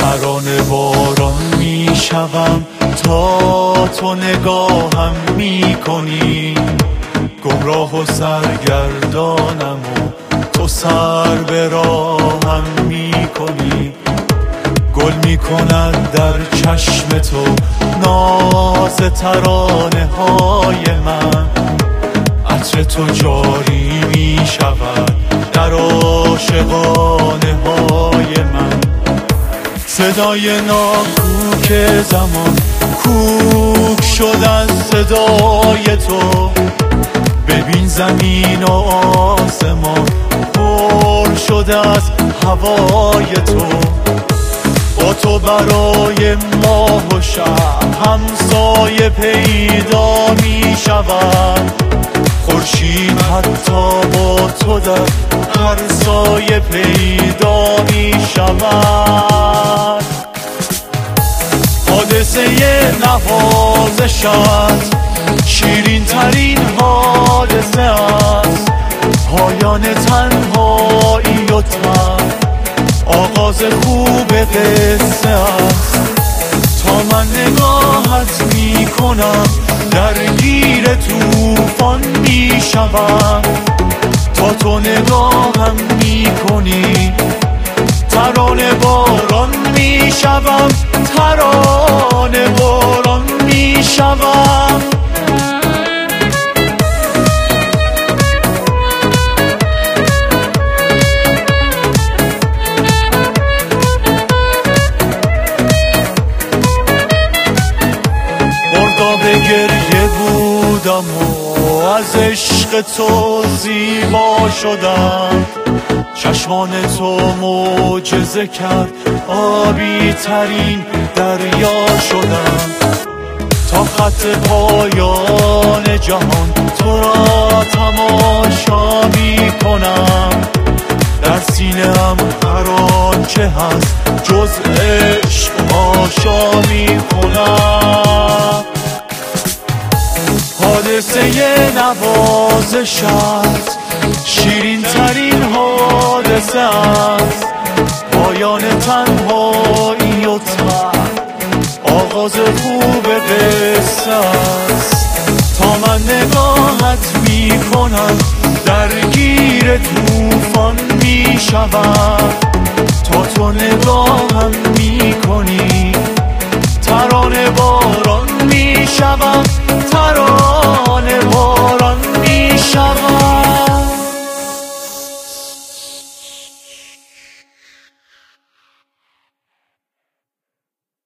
ترانه باران میشوم تا تو نگاهم میکنی، گمراه و سرگردانم و تو سر به راهم میکنی. گل میکند در چشم تو ناز ترانه های من، عطر تو جاری میشود در عاشقانه های من. صدای ناکوک زمان کوک شد از صدای تو، ببین زمین و آسمان پر شده از هوای تو. با تو برای ماه و شب همسایه پیدا می شود، خورشید حتی با تو در هر سایه پیدا می شود. حادثه نوازش است، شیرین ترین حادثه است، پایان تنهایی و تن آغاز خوب قصه است. تا من نگاهت می کنم درگیر طوفان می شوم، تا تو نگاهم می کنی ترانه باران می شوم، ترانه باران می شوم. به گریه بودم و از عشق تو زیبا شدم، چشمان تو معجزه کرد آبی ترین دریا شدم. تا خط پایان جهان تو را تماشا می کنم، در سینه هم هر آنچه هست جز عشق آشا می کنم. حادثه نوازش است، شیرین ترین حادثه است، پایان تنهایی و تن آغاز خوب قصه است. تا من نگاهت می کنم درگیر طوفان می شوم، تا تو نگاهم می کنی ترانه باران می شوم.